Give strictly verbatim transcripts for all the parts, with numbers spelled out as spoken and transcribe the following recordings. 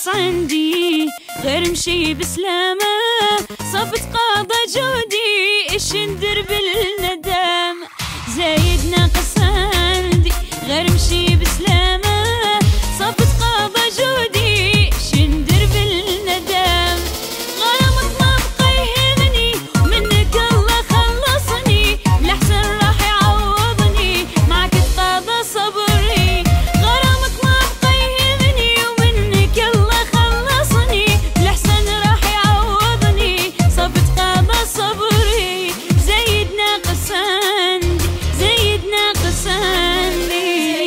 ناقص عندي غير مشي بسلامة، صفت قاضى جودي ايش ندير بالندم. زايد ناقص عندي غير مشي بسلامة، صفت قاضى جودي ايش ندير بالندم. غرامك ما بقى يهمني ومنك الله خلصني، الأحسن راح يعوضني معك تقاضى صبري. غرامك ما بقى يهمني ومنك الله خلصني، الأحسن راح يعوضني صفت قاضى صبري. زايد ناقص عندي زايد ناقص عندي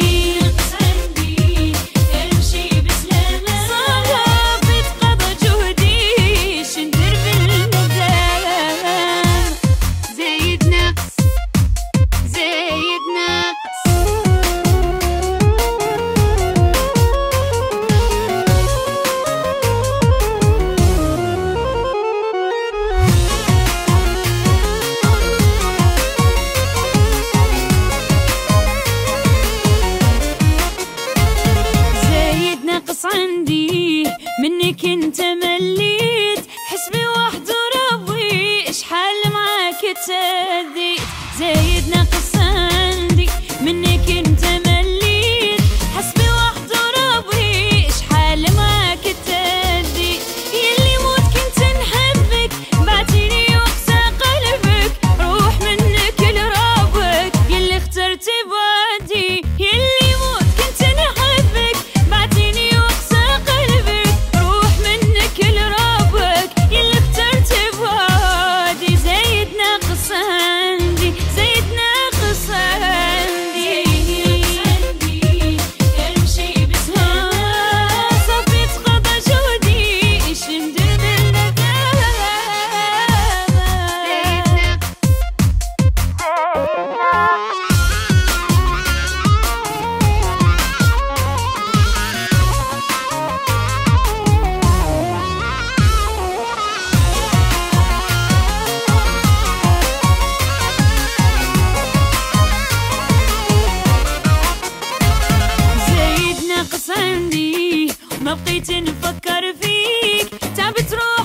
عندي منك انت مليت، حسبي وحده ربي ايش حال معاك تهديت. زايد ناقص عندي منك انت مليت، حسبي وحده ربي ايش حال معاك تهديت. يلي موت كنت نحبك بعتيني وقسى قلبك، روح منك لربك يلي اخترتي بعدي. يلي موت كنت نحبك بعتيني ما بقيت نفكر فيك، تعبت روح